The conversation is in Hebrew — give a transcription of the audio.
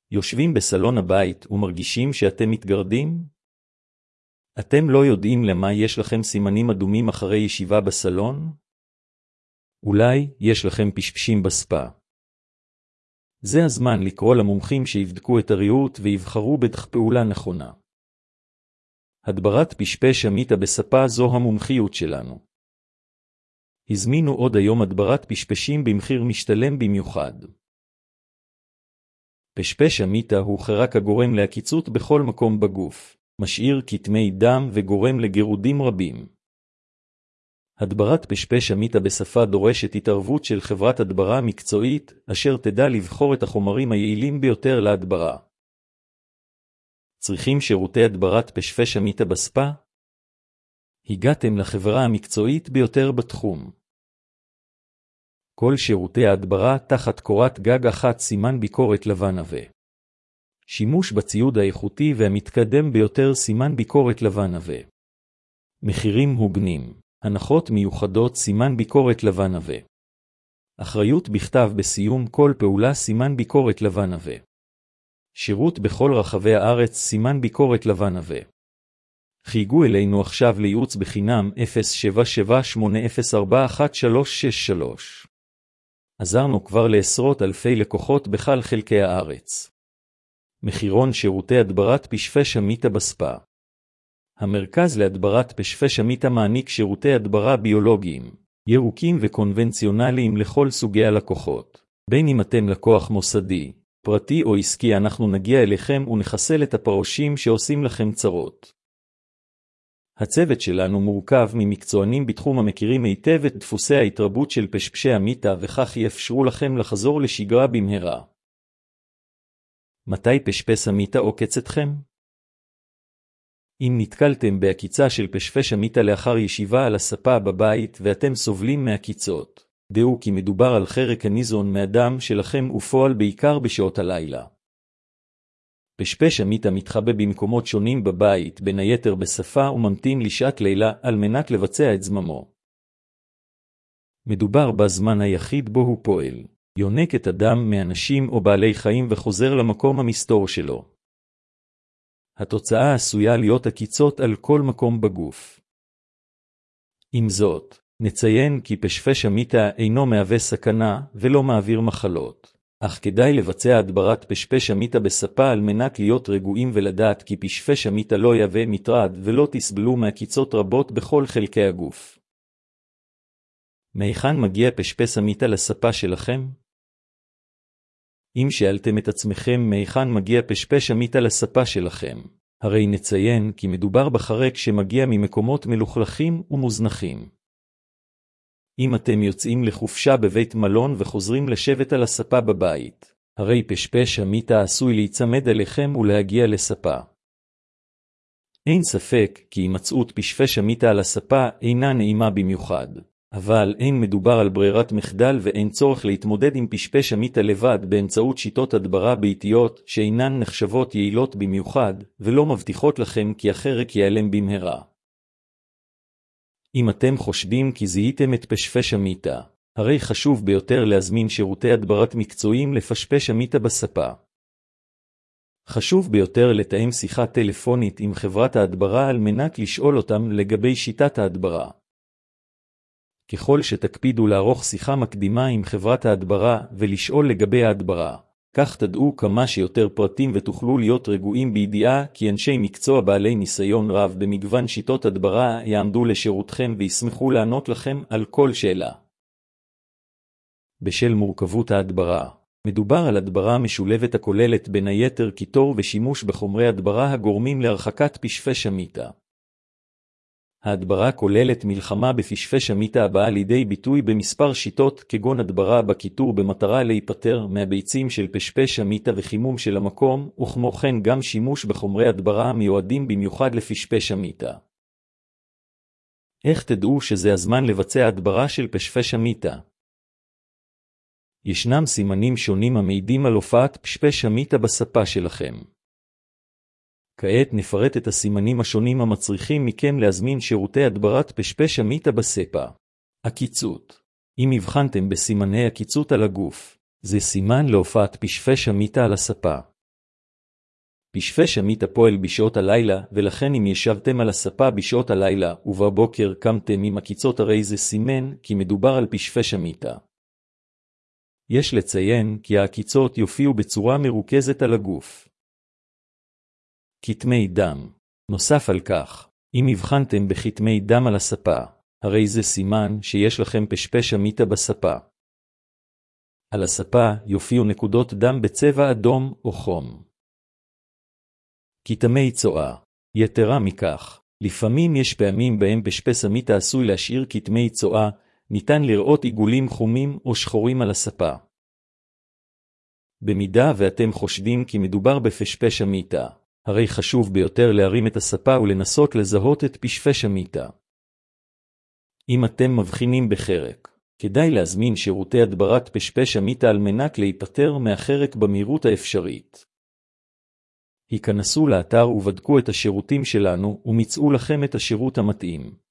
יושבים בסלון הבית ומרגישים שאתם מתגרדים? אתם לא יודעים למה יש לכם סימנים אדומים אחרי ישיבה בסלון? אולי יש לכם פשפשים בספה. זה הזמן לקרוא למומחים שיבדקו את הריהוט ויבחרו בדרך פעולה נכונה. הדברת פשפש המיטה בספה זו המומחיות שלנו. הזמינו עוד היום הדברת פשפשים במחיר משתלם במיוחד. פשפש המיטה הוא חרק הגורם לעקיצות בכל מקום בגוף, משאיר כתמי דם וגורם לגירודים רבים. הדברת פשפש המיטה בשפה דורשת התערבות של חברת הדברה מקצועית, אשר תדע לבחור את החומרים היעילים ביותר להדברה. צריכים שירותי הדברת פשפש המיטה בספה? הגעתם לחברה המקצועית ביותר בתחום. כל שירותי ההדברה תחת קורת גג אחת סימן ביקורת לבן עבה. שימוש בציוד האיכותי והמתקדם ביותר סימן ביקורת לבן עבה. מחירים הוגנים. הנחות מיוחדות סימן ביקורת לבן עבה. אחריות בכתב בסיום כל פעולה סימן ביקורת לבן עבה. שירות בכל רחבי הארץ סימן ביקורת לבן עבה. חיגו אלינו עכשיו לייעוץ בחינם 07780411363. עזרנו כבר לעשרות אלפי לקוחות בכל חלקי הארץ. מחירון שירותי הדברת פשפש המיטה בספה. המרכז להדברת פשפש המיטה מעניק שירותי הדברה ביולוגיים, ירוקים וקונבנציונליים לכל סוגי הלקוחות. בין אם אתם לקוח מוסדי, פרטי או עסקי, אנחנו נגיע אליכם ונחסל את הפרושים שעושים לכם צרות. הצוות שלנו מורכב ממקצוענים בתחום המכירים היטב את דפוסי ההתרבות של פשפשי המיטה, וכך יאפשרו לכם לחזור לשגרה במהרה. מתי פשפש המיטה עוקץ אתכם? אם נתקלתם בעקיצה של פשפש המיטה לאחר ישיבה על הספה בבית ואתם סובלים מעקיצות, דעו כי מדובר על חרק הניזון מהדם שלכם ופועל בעיקר בשעות הלילה. פשפש המיטה מתחבא במקומות שונים בבית, בין היתר בשפה, וממתין לשעת לילה על מנת לבצע את זממו. מדובר בזמן היחיד בו הוא פועל, יונק את הדם מאנשים או בעלי חיים וחוזר למקום המסתור שלו. התוצאה עשויה להיות עקיצות על כל מקום בגוף. עם זאת, נציין כי פשפש המיטה אינו מהווה סכנה ולא מעביר מחלות. אך כדאי לבצע הדברת פשפש המיטה בספה על מנת להיות רגועים ולדעת כי פשפש המיטה לא יהווה מטרד ולא תסבלו מעקיצות רבות בכל חלקי הגוף. מהיכן מגיע פשפש המיטה לספה שלכם? אם שאלתם את עצמכם מהיכן מגיע פשפש המיטה לספה שלכם, הרי נציין כי מדובר בחרק שמגיע ממקומות מלוכלכים ומוזנחים. אם אתם יוצאים לחופשה בבית מלון וחוזרים לשבת על הספה בבית, הרי פשפש המיטה עשוי להיצמד אליכם ולהגיע לספה. אין ספק כי הימצאות פשפש המיטה על הספה אינה נעימה במיוחד, אבל אין מדובר על ברירת מחדל ואין צורך להתמודד עם פשפש המיטה לבד באמצעות שיטות הדברה ביתיות שאינן נחשבות יעילות במיוחד ולא מבטיחות לכם כי החרק ייעלם במהרה. אם אתם חושדים כי זיהיתם את פשפש המיטה, הרי חשוב ביותר להזמין שירותי הדברת מקצועיים לפשפש המיטה בספה. חשוב ביותר לתאם שיחה טלפונית עם חברת ההדברה על מנת לשאול אותם לגבי שיטת ההדברה. ככל שתקפידו לערוך שיחה מקדימה עם חברת ההדברה ולשאול לגבי ההדברה, כך תדעו כמה שיותר פרטים ותוכלו להיות רגועים בידיעה כי אנשי מקצוע בעלי ניסיון רב במגוון שיטות הדברה יעמדו לשירותכם וישמחו לענות לכם על כל שאלה. בשל מורכבות ההדברה, מדובר על הדברה משולבת הכוללת בין היתר קיטור ושימוש בחומרי הדברה הגורמים להרחקת פשפש המיטה. ההדברה כוללת מלחמה בפשפש המיטה הבאה לידי ביטוי במספר שיטות כגון הדברה בקיטור במטרה להיפטר מהביצים של פשפש המיטה וחימום של המקום, וכמו כן גם שימוש בחומרי הדברה מיועדים במיוחד לפשפש המיטה. איך תדעו שזה הזמן לבצע הדברה של פשפש המיטה? ישנם סימנים שונים המעידים על הופעת פשפש המיטה בספה שלכם. כעת נפרט את הסימנים השונים המצריכים מכם להזמין שירותי הדברת פשפש המיטה בספה. עקיצות. אם הבחנתם בסימני עקיצות על הגוף, זה סימן להופעת פשפש המיטה על הספה. פשפש המיטה פועל בשעות הלילה, ולכן אם ישבתם על הספה בשעות הלילה, ובבוקר קמתם עם עקיצות, הרי זה סימן כי מדובר על פשפש המיטה. יש לציין כי העקיצות יופיעו בצורה מרוכזת על הגוף. כתמי דם. נוסף על כך, אם הבחנתם בכתמי דם על הספה, הרי זה סימן שיש לכם פשפש המיטה בספה. על הספה יופיעו נקודות דם בצבע אדום או חום. כתמי צואה. יתרה מכך, לפעמים יש פעמים בהם פשפש המיטה עשוי להשאיר כתמי צואה, ניתן לראות עיגולים חומים או שחורים על הספה. במידה ואתם חושדים כי מדובר בפשפש המיטה, הרי חשוב ביותר להרים את הספה ולנסות לזהות את פשפש המיטה. אם אתם מבחינים בחרק, כדאי להזמין שירותי הדברת פשפש המיטה על מנת להיפטר מהחרק במהירות האפשרית. היכנסו לאתר ובדקו את השירותים שלנו ומצאו לכם את השירות המתאים.